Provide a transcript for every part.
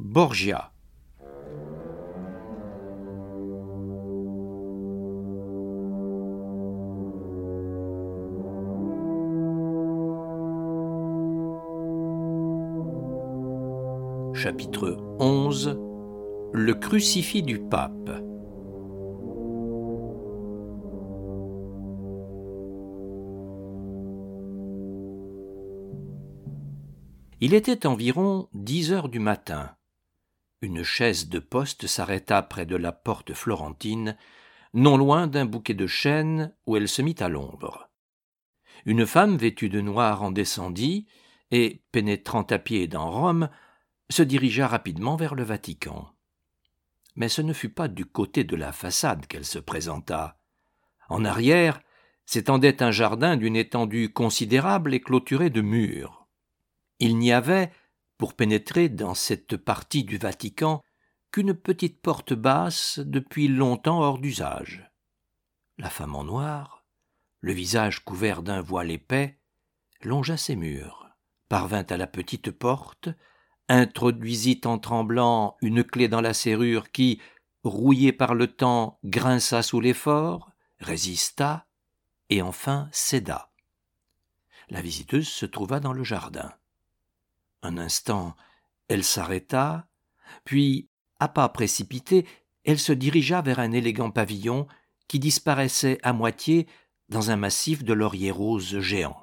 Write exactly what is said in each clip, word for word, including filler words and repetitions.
Borgia. Chapitre onze. Le crucifix du pape. Il était environ dix heures du matin. Une chaise de poste s'arrêta près de la porte florentine, non loin d'un bouquet de chênes où elle se mit à l'ombre. Une femme vêtue de noir en descendit et, pénétrant à pied dans Rome, se dirigea rapidement vers le Vatican. Mais ce ne fut pas du côté de la façade qu'elle se présenta. En arrière s'étendait un jardin d'une étendue considérable et clôturé de murs. Il n'y avait, pour pénétrer dans cette partie du Vatican, qu'une petite porte basse depuis longtemps hors d'usage. La femme en noir, le visage couvert d'un voile épais, longea ses murs, parvint à la petite porte, introduisit en tremblant une clé dans la serrure qui, rouillée par le temps, grinça sous l'effort, résista et enfin céda. La visiteuse se trouva dans le jardin. Un instant, elle s'arrêta, puis, à pas précipités, elle se dirigea vers un élégant pavillon qui disparaissait à moitié dans un massif de lauriers roses géants.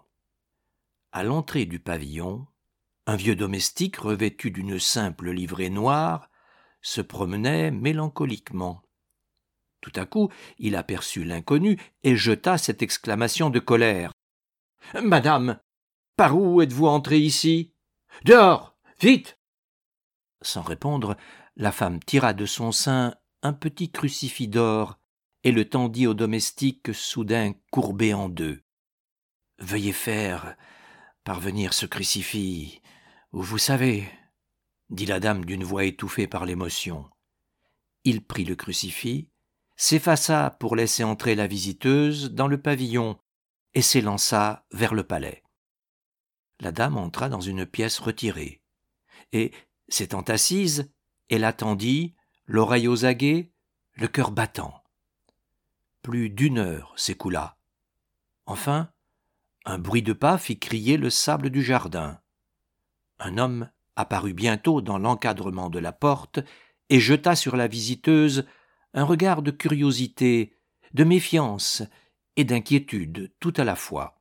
À l'entrée du pavillon, un vieux domestique revêtu d'une simple livrée noire se promenait mélancoliquement. Tout à coup, il aperçut l'inconnu et jeta cette exclamation de colère. « Madame, par où êtes-vous entrée ici ? Dehors, vite !» Sans répondre, la femme tira de son sein un petit crucifix d'or et le tendit au domestique soudain courbé en deux. « Veuillez faire parvenir ce crucifix, où vous savez, » dit la dame d'une voix étouffée par l'émotion. Il prit le crucifix, s'effaça pour laisser entrer la visiteuse dans le pavillon et s'élança vers le palais. La dame entra dans une pièce retirée, et, s'étant assise, elle attendit, l'oreille aux aguets, le cœur battant. Plus d'une heure s'écoula. Enfin, un bruit de pas fit crier le sable du jardin. Un homme apparut bientôt dans l'encadrement de la porte et jeta sur la visiteuse un regard de curiosité, de méfiance et d'inquiétude tout à la fois.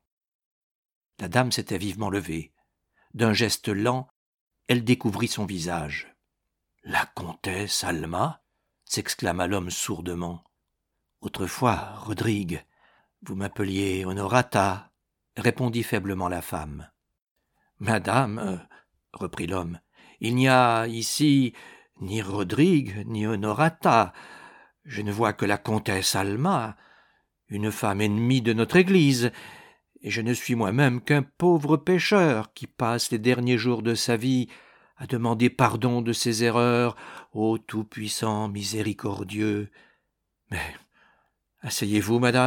La dame s'était vivement levée. D'un geste lent, elle découvrit son visage. « La comtesse Alma » s'exclama l'homme sourdement. « Autrefois, Rodrigue, vous m'appeliez Honorata » répondit faiblement la femme. « Madame, » reprit l'homme, « il n'y a ici ni Rodrigue ni Honorata. Je ne vois que la comtesse Alma, une femme ennemie de notre Église, et je ne suis moi-même qu'un pauvre pécheur qui passe les derniers jours de sa vie à demander pardon de ses erreurs au Tout-Puissant Miséricordieux. Mais asseyez-vous, madame. »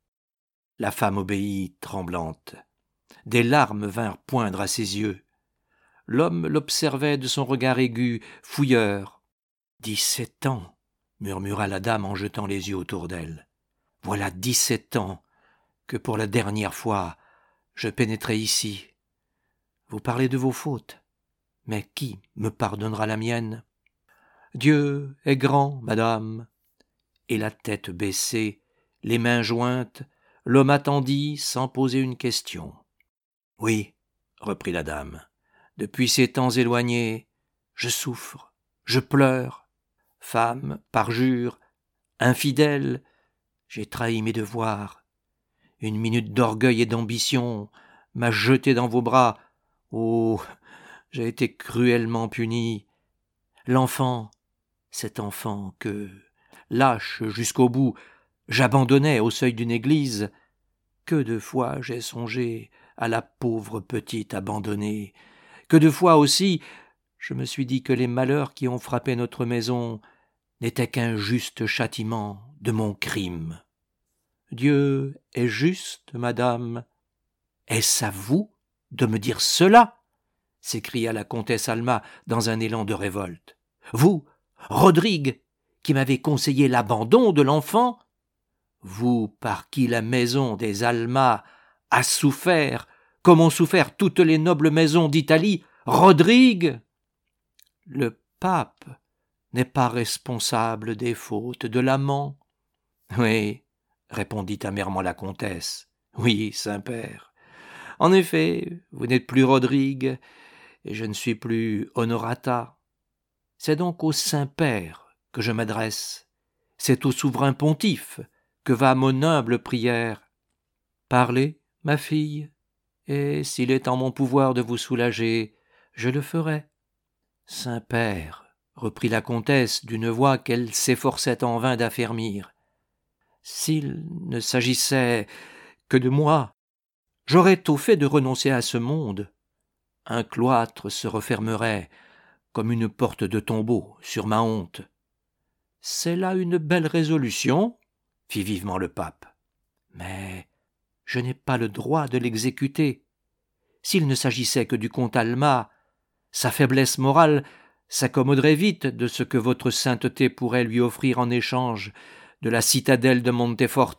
La femme obéit, tremblante. Des larmes vinrent poindre à ses yeux. L'homme l'observait de son regard aigu, fouilleur. « Dix-sept ans, » murmura la dame en jetant les yeux autour d'elle. « Voilà dix-sept ans que pour la dernière fois je pénétrai ici. Vous parlez de vos fautes, mais qui me pardonnera la mienne ? Dieu est grand, madame. » Et la tête baissée, les mains jointes, l'homme attendit sans poser une question. « Oui, » reprit la dame, « depuis ces temps éloignés, je souffre, je pleure. Femme, parjure, infidèle, j'ai trahi mes devoirs. Une minute d'orgueil et d'ambition m'a jeté dans vos bras. Oh, j'ai été cruellement puni. L'enfant, cet enfant que, lâche jusqu'au bout, j'abandonnais au seuil d'une église, que de fois j'ai songé à la pauvre petite abandonnée, que de fois aussi je me suis dit que les malheurs qui ont frappé notre maison n'étaient qu'un juste châtiment de mon crime. Dieu est juste, madame. Est-ce à vous de me dire cela ? s'écria la comtesse Alma dans un élan de révolte. Vous, Rodrigue, qui m'avez conseillé l'abandon de l'enfant, vous par qui la maison des Alma a souffert, comme ont souffert toutes les nobles maisons d'Italie, Rodrigue! Le pape n'est pas responsable des fautes de l'amant. Oui, répondit amèrement la comtesse. Oui, Saint-Père. En effet, vous n'êtes plus Rodrigue, et je ne suis plus Honorata. C'est donc au Saint-Père que je m'adresse. C'est au souverain pontife que va mon humble prière. Parlez, ma fille, et s'il est en mon pouvoir de vous soulager, je le ferai. Saint-Père, reprit la comtesse d'une voix qu'elle s'efforçait en vain d'affermir, s'il ne s'agissait que de moi, j'aurais tôt fait de renoncer à ce monde. Un cloître se refermerait comme une porte de tombeau sur ma honte. C'est là une belle résolution, fit vivement le pape. Mais je n'ai pas le droit de l'exécuter. S'il ne s'agissait que du comte Alma, sa faiblesse morale s'accommoderait vite de ce que votre sainteté pourrait lui offrir en échange de la citadelle de Monteforte.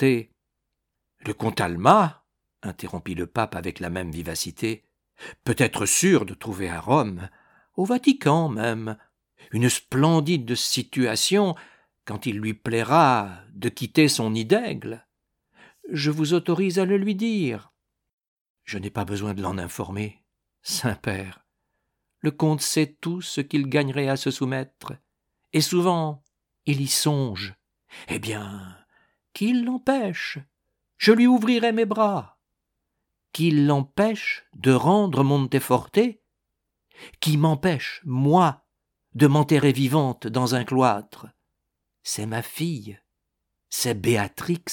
Le comte Alma, interrompit le pape avec la même vivacité, peut être sûr de trouver à Rome, au Vatican même, une splendide situation quand il lui plaira de quitter son nid d'aigle. Je vous autorise à le lui dire. Je n'ai pas besoin de l'en informer, Saint-Père. Le comte sait tout ce qu'il gagnerait à se soumettre, et souvent il y songe. Eh bien, qu'il l'empêche, je lui ouvrirai mes bras. Qu'il l'empêche de rendre Monteforte, qui m'empêche, moi, de m'enterrer vivante dans un cloître. C'est ma fille, c'est Béatrix,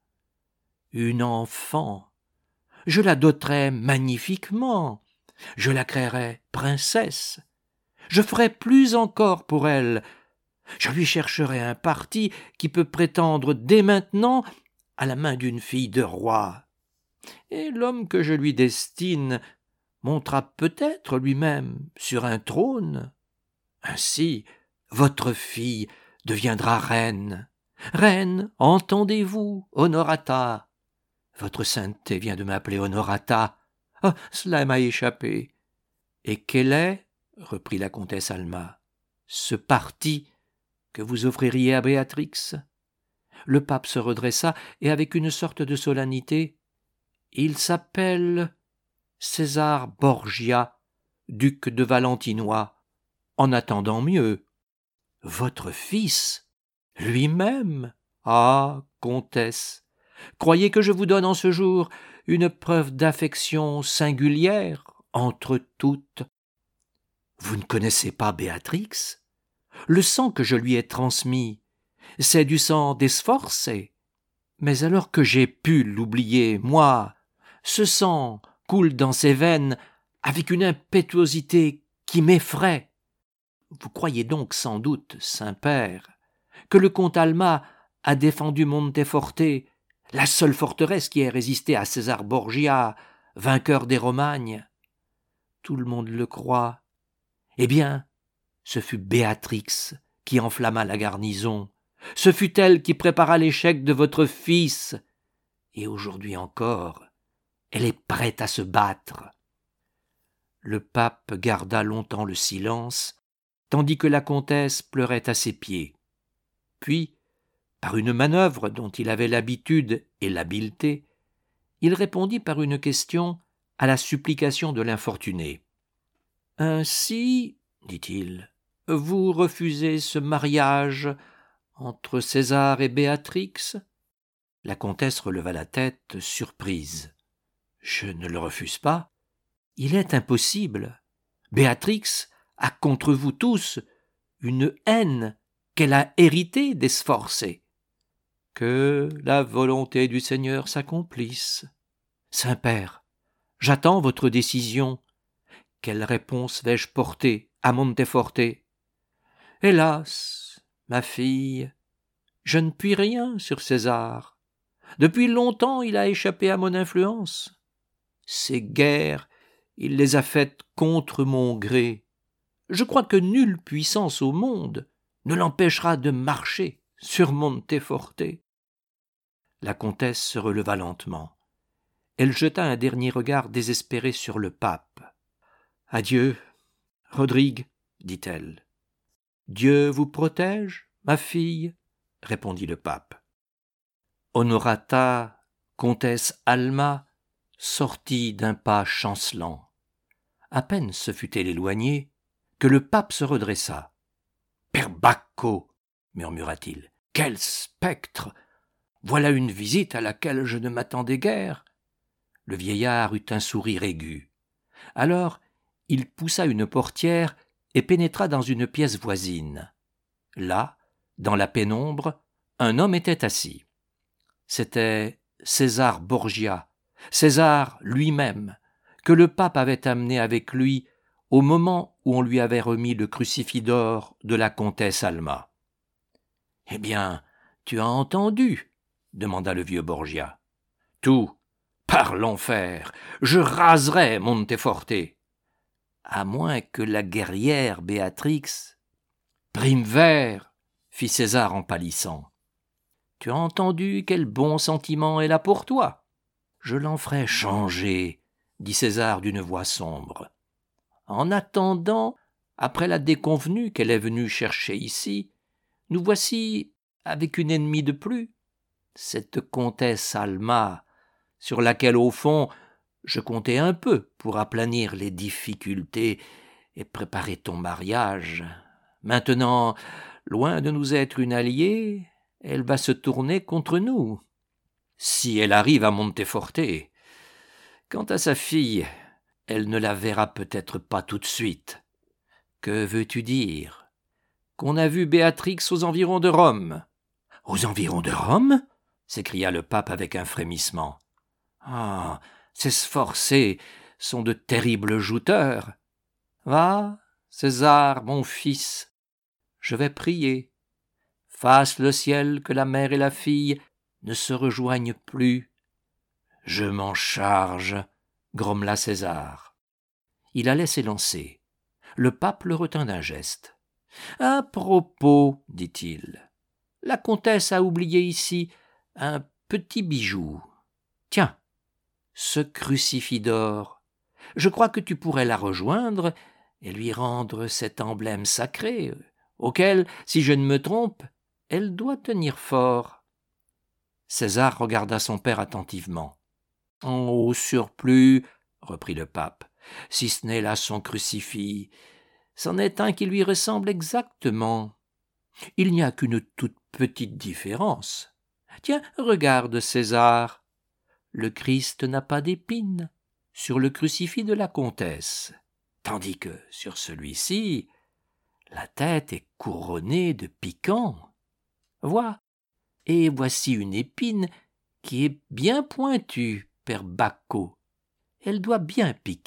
une enfant. Je la doterai magnifiquement, je la créerai princesse, je ferai plus encore pour elle, je lui chercherai un parti qui peut prétendre dès maintenant à la main d'une fille de roi. Et l'homme que je lui destine montera peut-être lui-même sur un trône. Ainsi, votre fille deviendra reine. Reine, entendez-vous, Honorata. Votre sainteté vient de m'appeler Honorata. Ah, cela m'a échappé. Et quel est, reprit la comtesse Alma, ce parti que vous offririez à Béatrix? Le pape se redressa et avec une sorte de solennité, il s'appelle César Borgia, duc de Valentinois, en attendant mieux. Votre fils, lui-même? Ah, comtesse, croyez que je vous donne en ce jour une preuve d'affection singulière entre toutes. Vous ne connaissez pas Béatrix? Le sang que je lui ai transmis, c'est du sang des Sforcés. Mais alors que j'ai pu l'oublier, moi, ce sang coule dans ses veines avec une impétuosité qui m'effraie. Vous croyez donc sans doute, Saint-Père, que le comte Alma a défendu Monteforte, la seule forteresse qui ait résisté à César Borgia, vainqueur des Romagnes? Tout le monde le croit. Eh bien, ce fut Béatrix qui enflamma la garnison. Ce fut elle qui prépara l'échec de votre fils. Et aujourd'hui encore, elle est prête à se battre. Le pape garda longtemps le silence, tandis que la comtesse pleurait à ses pieds. Puis, par une manœuvre dont il avait l'habitude et l'habileté, il répondit par une question à la supplication de l'infortuné. « Ainsi, dit-il, vous refusez ce mariage entre César et Béatrix ?» La comtesse releva la tête, surprise. « Je ne le refuse pas. Il est impossible. Béatrix a contre vous tous une haine qu'elle a héritée des Sforcés. Que la volonté du Seigneur s'accomplisse. Saint-Père, j'attends votre décision. Quelle réponse vais-je porter à Monteforte? Hélas, ma fille, je ne puis rien sur César. Depuis longtemps il a échappé à mon influence. Ces guerres Il les a faites contre mon gré. Je crois que nulle puissance au monde ne l'empêchera de marcher sur Monteforte. » La comtesse se releva lentement. Elle jeta un dernier regard désespéré sur le pape. « Adieu, Rodrigue, » dit-elle. « Dieu vous protège, ma fille, » répondit le pape. Honorata, comtesse Alma, sortit d'un pas chancelant. À peine se fut-elle éloignée que le pape se redressa. « Per Bacco » murmura-t-il. « Quel spectre ! Voilà une visite à laquelle je ne m'attendais guère. » Le vieillard eut un sourire aigu. Alors, il poussa une portière et pénétra dans une pièce voisine. Là, dans la pénombre, un homme était assis. C'était César Borgia, César lui-même, que le pape avait amené avec lui au moment où on lui avait remis le crucifix d'or de la comtesse Alma. « Eh bien, tu as entendu ?» demanda le vieux Borgia. « Tout, par l'enfer, je raserai Monteforte. » À moins que la guerrière Béatrix... « Prime ver !» fit César en pâlissant. « Tu as entendu quel bon sentiment est là pour toi ? Je l'en ferai changer, » dit César d'une voix sombre. « En attendant, après la déconvenue qu'elle est venue chercher ici, nous voici avec une ennemie de plus, cette comtesse Alma, sur laquelle, au fond, je comptais un peu pour aplanir les difficultés et préparer ton mariage. Maintenant, loin de nous être une alliée, elle va se tourner contre nous, si elle arrive à Monteforte. Quant à sa fille, elle ne la verra peut-être pas tout de suite. Que veux-tu dire ? Qu'on a vu Béatrix aux environs de Rome. »« Aux environs de Rome ?» s'écria le pape avec un frémissement. « Ah, ces sforcés sont de terribles jouteurs. Va, César, mon fils, je vais prier. Fasse le ciel que la mère et la fille ne se rejoignent plus. »« Je m'en charge, » grommela César. Il allait s'élancer. Le pape le retint d'un geste. « À propos, dit-il, la comtesse a oublié ici un petit bijou. Tiens, ce crucifix d'or. Je crois que tu pourrais la rejoindre et lui rendre cet emblème sacré, auquel, si je ne me trompe, elle doit tenir fort. » César regarda son père attentivement. « Au surplus, reprit le pape, si ce n'est là son crucifix, c'en est un qui lui ressemble exactement. Il n'y a qu'une toute petite différence. Tiens, regarde, César, le Christ n'a pas d'épines sur le crucifix de la comtesse, tandis que sur celui-ci, la tête est couronnée de piquants. Vois, et voici une épine qui est bien pointue, per Bacco. Elle doit bien piquer. »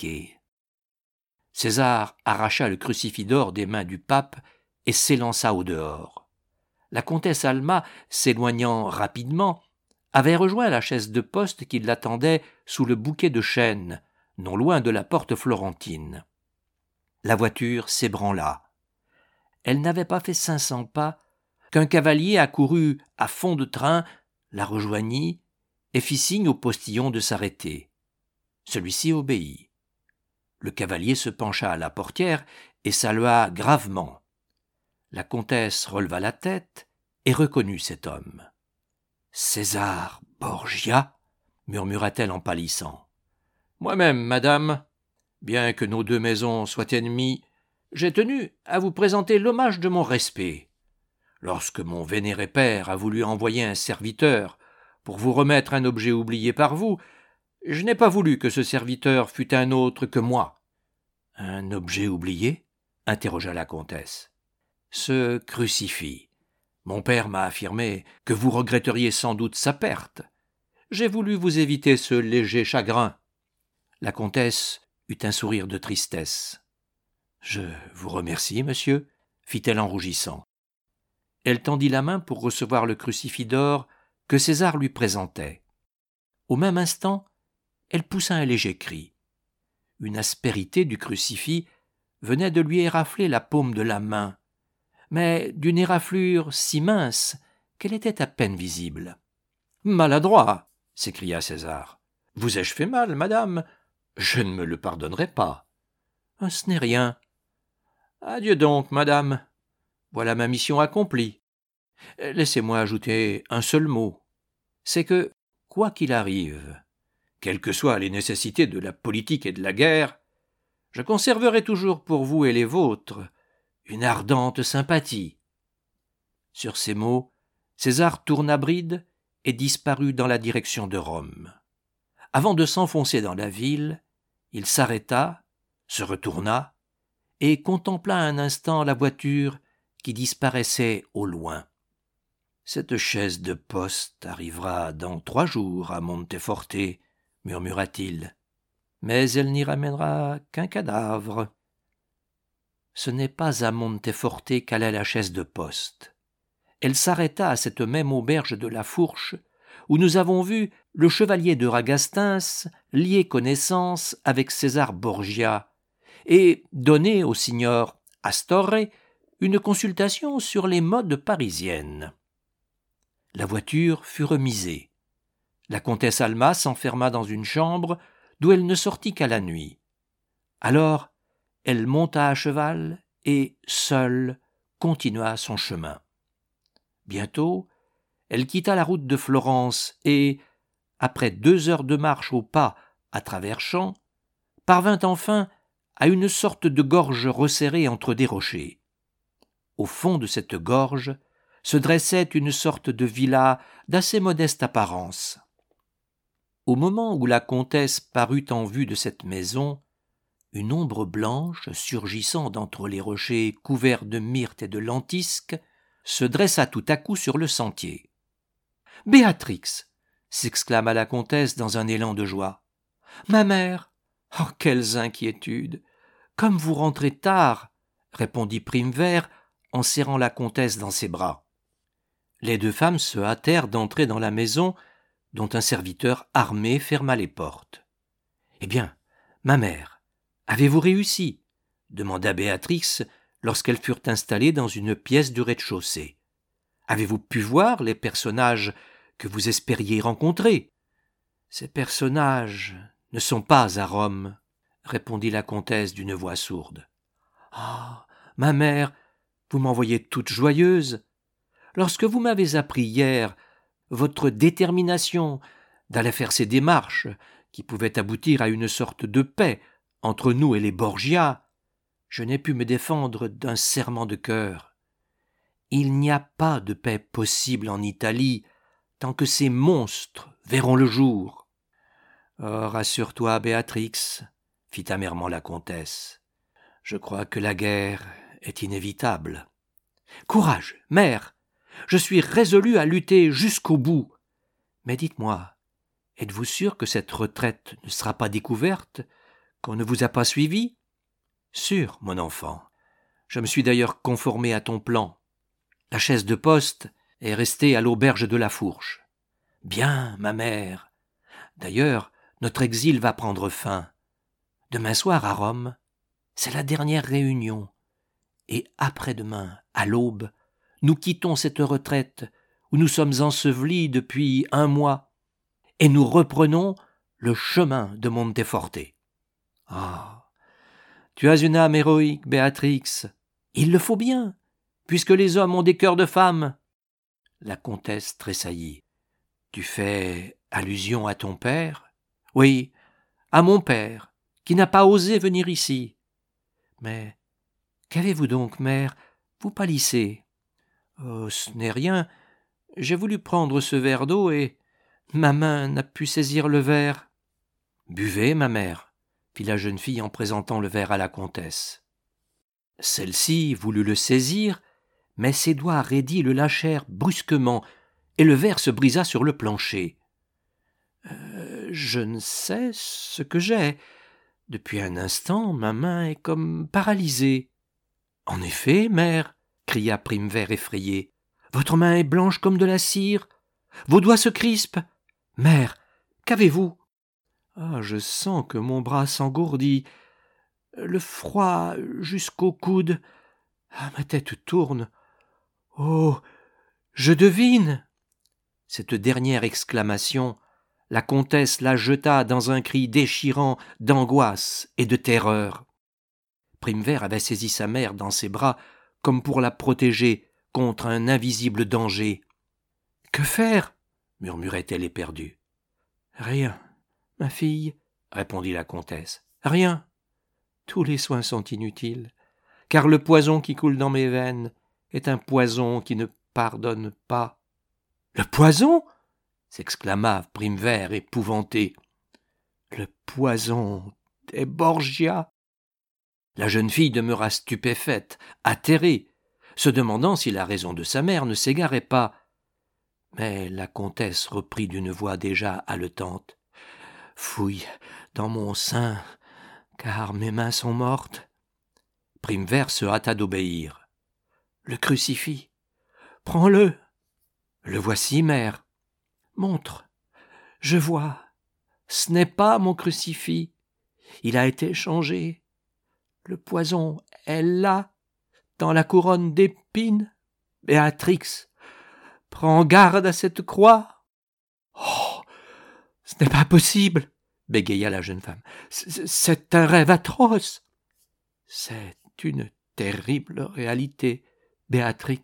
César arracha le crucifix d'or des mains du pape et s'élança au dehors. La comtesse Alma, s'éloignant rapidement, avait rejoint la chaise de poste qui l'attendait sous le bouquet de chênes, non loin de la porte florentine. La voiture s'ébranla. Elle n'avait pas fait cinq cents pas qu'un cavalier accourut à fond de train, la rejoignit et fit signe au postillon de s'arrêter. Celui-ci obéit. Le cavalier se pencha à la portière et salua gravement. La comtesse releva la tête et reconnut cet homme. « César Borgia » murmura-t-elle en pâlissant. « Moi-même, madame, bien que nos deux maisons soient ennemies, j'ai tenu à vous présenter l'hommage de mon respect. Lorsque mon vénéré père a voulu envoyer un serviteur pour vous remettre un objet oublié par vous, je n'ai pas voulu que ce serviteur fût un autre que moi. »« Un objet oublié ?» interrogea la comtesse. « Ce crucifix. Mon père m'a affirmé que vous regretteriez sans doute sa perte. J'ai voulu vous éviter ce léger chagrin. » La comtesse eut un sourire de tristesse. « Je vous remercie, monsieur, » fit-elle en rougissant. Elle tendit la main pour recevoir le crucifix d'or que César lui présentait. Au même instant, elle poussa un léger cri. une aspérité du crucifix venait de lui érafler la paume de la main, mais d'une éraflure si mince qu'elle était à peine visible. « Maladroit !» s'écria César. « Vous ai-je fait mal, madame ? Je ne me le pardonnerai pas. »« Ce n'est rien. Adieu donc, madame. Voilà ma mission accomplie. Laissez-moi ajouter un seul mot. C'est que, quoi qu'il arrive, quelles que soient les nécessités de la politique et de la guerre, je conserverai toujours pour vous et les vôtres une ardente sympathie. » Sur ces mots, César tourna bride et disparut dans la direction de Rome. Avant de s'enfoncer dans la ville, il s'arrêta, se retourna et contempla un instant la voiture qui disparaissait au loin. « Cette chaise de poste arrivera dans trois jours à Monteforte, » murmura-t-il, « mais elle n'y ramènera qu'un cadavre. » Ce n'est pas à Monteforte qu'allait la chaise de poste. Elle s'arrêta à cette même auberge de la Fourche, où nous avons vu le chevalier de Ragastins lier connaissance avec César Borgia et donner au signor Astorre une consultation sur les modes parisiennes. La voiture fut remisée. La comtesse Alma s'enferma dans une chambre d'où elle ne sortit qu'à la nuit. Alors, elle monta à cheval et, seule, continua son chemin. Bientôt, elle quitta la route de Florence et, après deux heures de marche au pas à travers champs, parvint enfin à une sorte de gorge resserrée entre des rochers. Au fond de cette gorge se dressait une sorte de villa d'assez modeste apparence. Au moment où la comtesse parut en vue de cette maison, une ombre blanche surgissant d'entre les rochers couverts de myrte et de lentisques se dressa tout à coup sur le sentier. « Béatrix !» s'exclama la comtesse dans un élan de joie. « Ma mère ! Oh, quelles inquiétudes ! Comme vous rentrez tard !» répondit Primevère en serrant la comtesse dans ses bras. Les deux femmes se hâtèrent d'entrer dans la maison, dont un serviteur armé ferma les portes. « Eh bien, ma mère, avez-vous réussi ?» demanda Béatrix lorsqu'elles furent installées dans une pièce du rez-de-chaussée. « Avez-vous pu voir les personnages que vous espériez rencontrer ?»« Ces personnages ne sont pas à Rome, » répondit la comtesse d'une voix sourde. « Ah, ma mère, vous m'en voyez toute joyeuse. Lorsque vous m'avez appris hier votre détermination d'aller faire ces démarches qui pouvaient aboutir à une sorte de paix entre nous et les Borgia, je n'ai pu me défendre d'un serrement de cœur. Il n'y a pas de paix possible en Italie tant que ces monstres verront le jour. »« Oh, rassure-toi, Béatrix, » fit amèrement la comtesse. « Je crois que la guerre est inévitable. »« Courage, mère, je suis résolue à lutter jusqu'au bout. Mais dites-moi, êtes-vous sûre que cette retraite ne sera pas découverte, qu'on ne vous a pas suivi ? » ?»« Sûr, mon enfant. Je me suis d'ailleurs conformé à ton plan. La chaise de poste est restée à l'auberge de la Fourche. »« Bien, ma mère. D'ailleurs, notre exil va prendre fin. Demain soir à Rome, c'est la dernière réunion. Et après-demain, à l'aube, nous quittons cette retraite où nous sommes ensevelis depuis un mois et nous reprenons le chemin de Monteforte. » Ah, tu as une âme héroïque, Béatrix. Il le faut bien, puisque les hommes ont des cœurs de femme. La comtesse tressaillit. « Tu fais allusion à ton père ? » ?»« Oui, à mon père, qui n'a pas osé venir ici. »« Mais qu'avez-vous donc, mère ? Vous pâlissez. »« Oh, ce n'est rien. J'ai voulu prendre ce verre d'eau et ma main n'a pu saisir le verre. »« Buvez, ma mère, » fit la jeune fille en présentant le verre à la comtesse. Celle-ci voulut le saisir, mais ses doigts raidis le lâchèrent brusquement, et le verre se brisa sur le plancher. Euh, « Je ne sais ce que j'ai. Depuis un instant, ma main est comme paralysée. »« En effet, mère, » cria Primevère effrayée, « votre main est blanche comme de la cire. Vos doigts se crispent. Mère, qu'avez-vous ? » Ah, je sens que mon bras s'engourdit, le froid jusqu'au coude. Ah, ma tête tourne. Oh, je devine !» Cette dernière exclamation, la comtesse la jeta dans un cri déchirant d'angoisse et de terreur. Primevère avait saisi sa mère dans ses bras comme pour la protéger contre un invisible danger. « Que faire ?» murmurait-elle éperdue. « Rien, ma fille, » répondit la comtesse. « Rien. Tous les soins sont inutiles, car le poison qui coule dans mes veines est un poison qui ne pardonne pas. »« Le poison ?» s'exclama Primevère épouvantée. « Le poison des Borgia !» La jeune fille demeura stupéfaite, atterrée, se demandant si la raison de sa mère ne s'égarait pas. Mais la comtesse reprit d'une voix déjà haletante. « Fouille dans mon sein, car mes mains sont mortes. » Primevère se hâta d'obéir. « Le crucifix, prends-le. »« Le voici, mère. »« Montre, je vois. Ce n'est pas mon crucifix. Il a été changé. Le poison est là, dans la couronne d'épines. Béatrix, prends garde à cette croix. »« Oh, ce n'est pas possible, » bégaya la jeune femme. « C'est un rêve atroce. »« C'est une terrible réalité, Béatrix.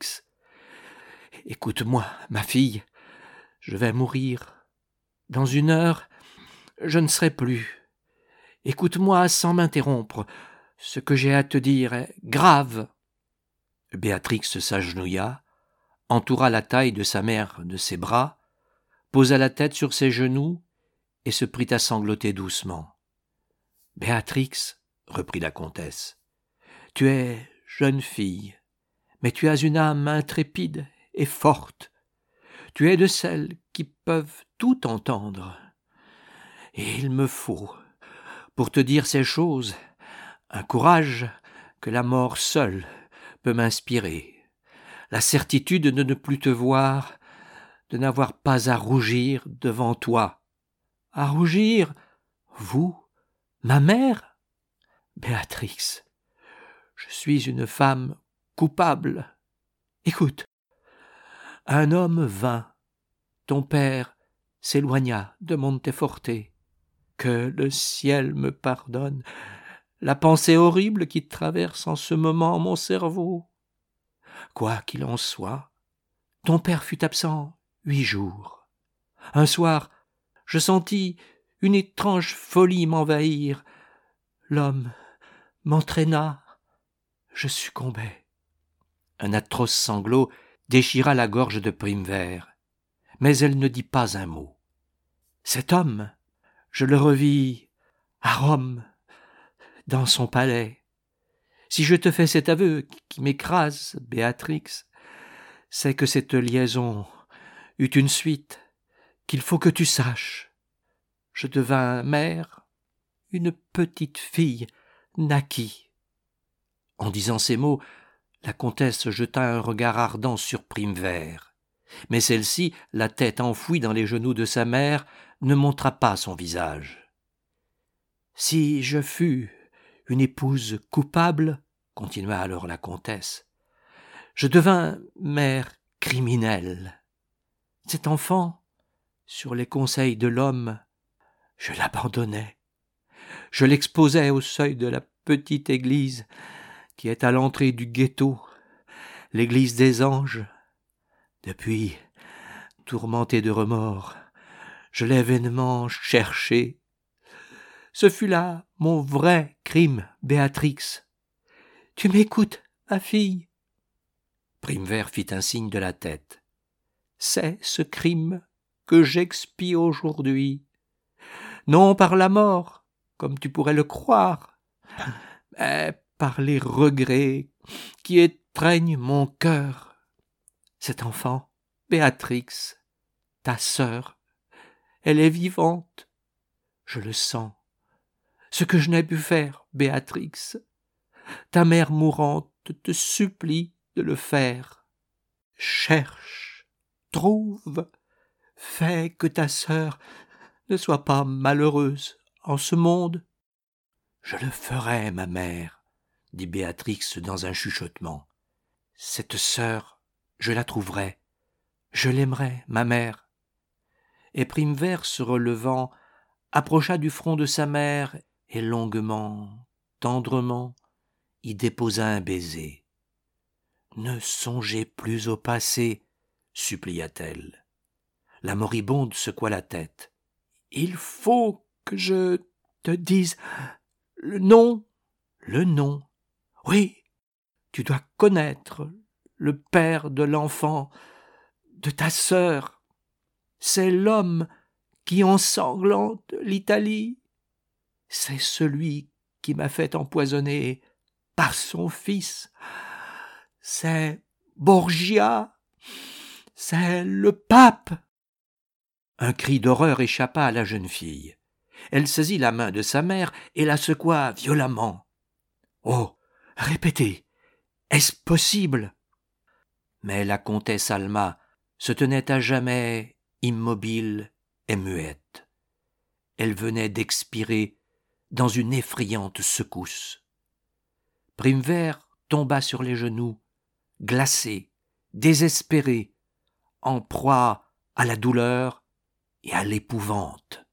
Écoute-moi, ma fille, je vais mourir. Dans une heure, je ne serai plus. Écoute-moi sans m'interrompre. Ce que j'ai à te dire est grave. » Béatrix s'agenouilla, entoura la taille de sa mère de ses bras, posa la tête sur ses genoux et se prit à sangloter doucement. « Béatrix, » reprit la comtesse, « tu es jeune fille, mais tu as une âme intrépide et forte. Tu es de celles qui peuvent tout entendre. Et il me faut, pour te dire ces choses, un courage que la mort seule peut m'inspirer, la certitude de ne plus te voir, de n'avoir pas à rougir devant toi. »« À rougir, vous, ma mère ? Béatrix, je suis une femme coupable. Écoute, un homme vint, ton père s'éloigna de Monteforte. Que le ciel me pardonne la pensée horrible qui traverse en ce moment mon cerveau. Quoi qu'il en soit, ton père fut absent huit jours. Un soir, je sentis une étrange folie m'envahir. L'homme m'entraîna, je succombai. Un atroce sanglot déchira la gorge de Primevère, mais elle ne dit pas un mot. Cet homme, je le revis à Rome, dans son palais. Si je te fais cet aveu qui m'écrase, Béatrix, c'est que cette liaison eut une suite qu'il faut que tu saches. Je devins mère, une petite fille naquit. » En disant ces mots, la comtesse jeta un regard ardent sur Primevère, mais celle-ci, la tête enfouie dans les genoux de sa mère, ne montra pas son visage. « Si je fus une épouse coupable, » continua alors la comtesse, « je devins mère criminelle. Cet enfant, sur les conseils de l'homme, je l'abandonnai. Je l'exposai au seuil de la petite église qui est à l'entrée du ghetto, l'église des anges. Depuis, tourmenté de remords, je l'ai vainement cherché. Ce fut là mon vrai crime, Béatrix. Tu m'écoutes, ma fille ?» Primevère fit un signe de la tête. « C'est ce crime que j'expie aujourd'hui, non par la mort, comme tu pourrais le croire, mais par les regrets qui étreignent mon cœur. Cet enfant, Béatrix, ta sœur, elle est vivante, je le sens. Ce que je n'ai pu faire, Béatrix, ta mère mourante te supplie de le faire. Cherche, trouve, fais que ta sœur ne sois pas malheureuse en ce monde. »« Je le ferai, ma mère, » dit Béatrix dans un chuchotement. « Cette sœur, je la trouverai. Je l'aimerai, ma mère. » Et Primevère, se relevant, approcha du front de sa mère et longuement, tendrement, y déposa un baiser. « Ne songez plus au passé, » supplia-t-elle. La moribonde secoua la tête. « Il faut que je te dise le nom. »« Le nom. Oui, tu dois connaître le père de l'enfant de ta sœur. C'est l'homme qui ensanglante l'Italie. C'est celui qui m'a fait empoisonner par son fils. C'est Borgia. C'est le pape. » Un cri d'horreur échappa à la jeune fille. Elle saisit la main de sa mère et la secoua violemment. « Oh, répétez, est-ce possible ?» Mais la comtesse Alma se tenait à jamais immobile et muette. Elle venait d'expirer dans une effrayante secousse. Primevère tomba sur les genoux, glacée, désespérée, en proie à la douleur et à l'épouvante.